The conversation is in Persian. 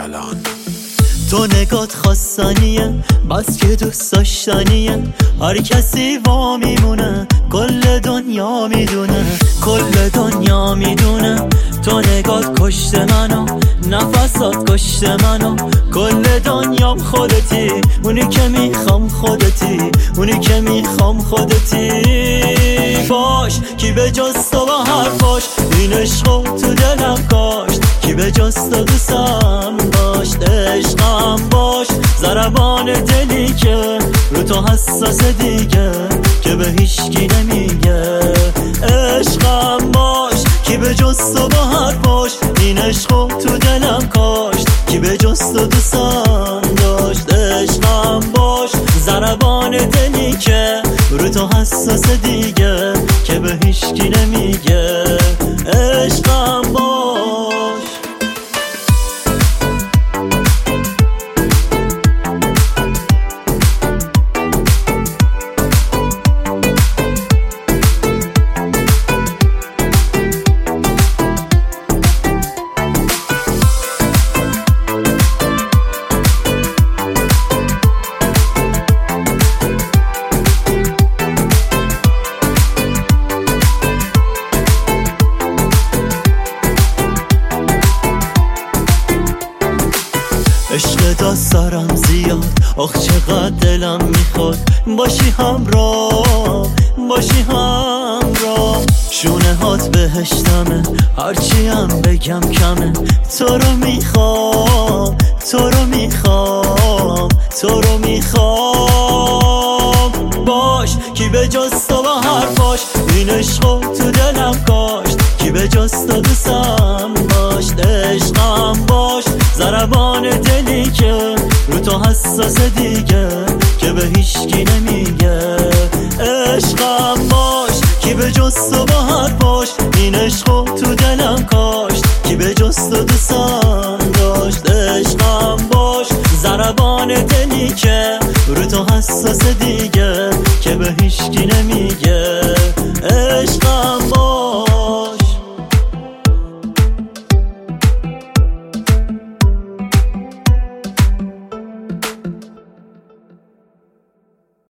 کلان. تو نگات خواستنیه بس که دوست داشتنیه، هر کسی وا میمونه کل دنیا میدونه، کل دنیا میدونه. تو نگات کشت منو، نفسات کشت منو، کل دنیام خودتی، اونی که میخوام خودتی، اونی که میخوام خودتی. باش کی به جز تو با حرفاش این عشقو تو دلم کاشت، کی به جز تو دوستم داشت. عشقم باش ضربان دلی که رو تو حساس دیگه، که به هیچکی نمیگه. عشقم باش کی به جز تو با حرفاش این عشقو تو دلم کاشت، کی به جز تو دوستم داشت. عشقم باش ضربان دلی که رو تو حساس دیگه، که به هیچکی نمیگه. عشقم باش. عشق دست دارم زیاد، آخ چقدر دلم میخواد باشی همراه، باشی همراه. شونه هات بهشتمه هرچی هم بگم کمه، تو رو میخوام، تو رو میخوام، تو رو میخوام. باش کی به جز تو با حرفاش این عشقو تو دلم کاشت، کی به جز تو دوستم داشت. عشقم باش ضربان دلی که رو تو حساس دیگه، که به هیچکی نمیگه. عشقم باش کی به جز تو با حرفاش این عشقو تو دلم کاشت، کی به جز تو دوستم داشت. عشقم باش ضربان دلی که رو تو حساس دیگه، که به هیچکی نمیگه. عشقم